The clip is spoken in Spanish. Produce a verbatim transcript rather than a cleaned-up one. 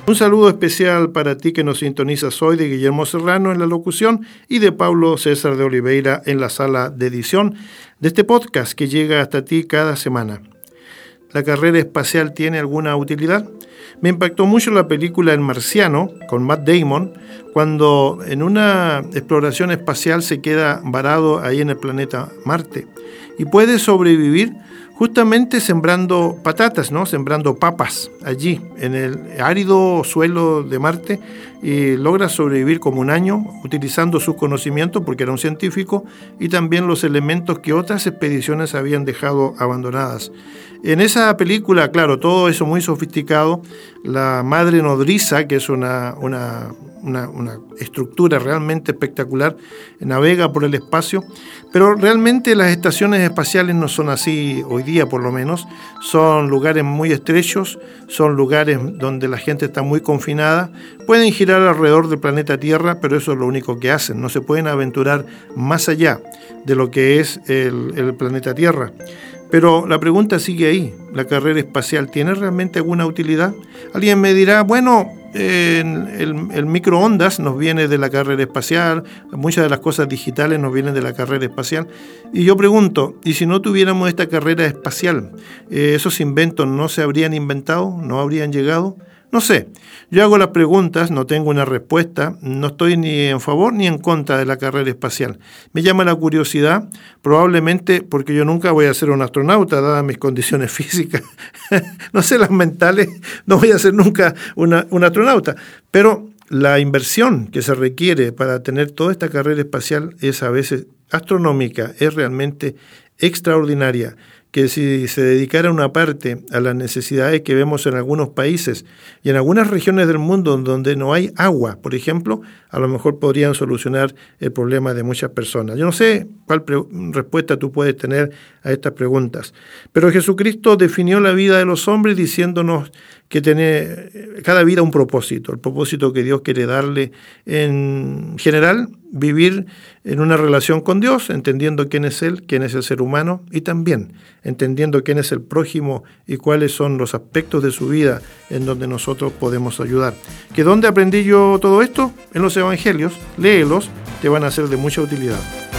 Un saludo especial para ti que nos sintonizas hoy, de Guillermo Serrano en la locución y de Pablo César de Oliveira en la sala de edición de este podcast que llega hasta ti cada semana. ¿La carrera espacial tiene alguna utilidad? Me impactó mucho la película El Marciano, con Matt Damon, cuando en una exploración espacial se queda varado ahí en el planeta Marte y puede sobrevivir justamente sembrando patatas, ¿no? Sembrando papas allí, en el árido suelo de Marte, y logra sobrevivir como un año utilizando sus conocimientos, porque era un científico, y también los elementos que otras expediciones habían dejado abandonadas. En esa película, claro, todo eso muy sofisticado. La madre nodriza, que es una, una, una, una estructura realmente espectacular, navega por el espacio, pero realmente las estaciones espaciales no son así hoy día, por lo menos. Son lugares muy estrechos, son lugares donde la gente está muy confinada. Pueden girar alrededor del planeta Tierra, pero eso es lo único que hacen. No se pueden aventurar más allá de lo que es el, el planeta Tierra. Pero la pregunta sigue ahí. ¿La carrera espacial tiene realmente alguna utilidad? Alguien me dirá, bueno, eh, el, el microondas nos viene de la carrera espacial, muchas de las cosas digitales nos vienen de la carrera espacial. Y yo pregunto, ¿y si no tuviéramos esta carrera espacial, eh, esos inventos no se habrían inventado, no habrían llegado? No sé, yo hago las preguntas, no tengo una respuesta, no estoy ni en favor ni en contra de la carrera espacial. Me llama la curiosidad, probablemente porque yo nunca voy a ser un astronauta, dadas mis condiciones físicas, no sé, las mentales, no voy a ser nunca una, un astronauta, pero la inversión que se requiere para tener toda esta carrera espacial es a veces astronómica, es realmente extraordinaria, que si se dedicara una parte a las necesidades que vemos en algunos países y en algunas regiones del mundo donde no hay agua, por ejemplo, a lo mejor podrían solucionar el problema de muchas personas. Yo no sé cuál pre- respuesta tú puedes tener a estas preguntas, pero Jesucristo definió la vida de los hombres diciéndonos que tiene cada vida un propósito, el propósito que Dios quiere darle en general, vivir en una relación con Dios, entendiendo quién es Él, quién es el ser humano, y también entendiendo quién es el prójimo y cuáles son los aspectos de su vida en donde nosotros podemos ayudar. ¿Que dónde aprendí yo todo esto? En los evangelios, léelos, te van a ser de mucha utilidad.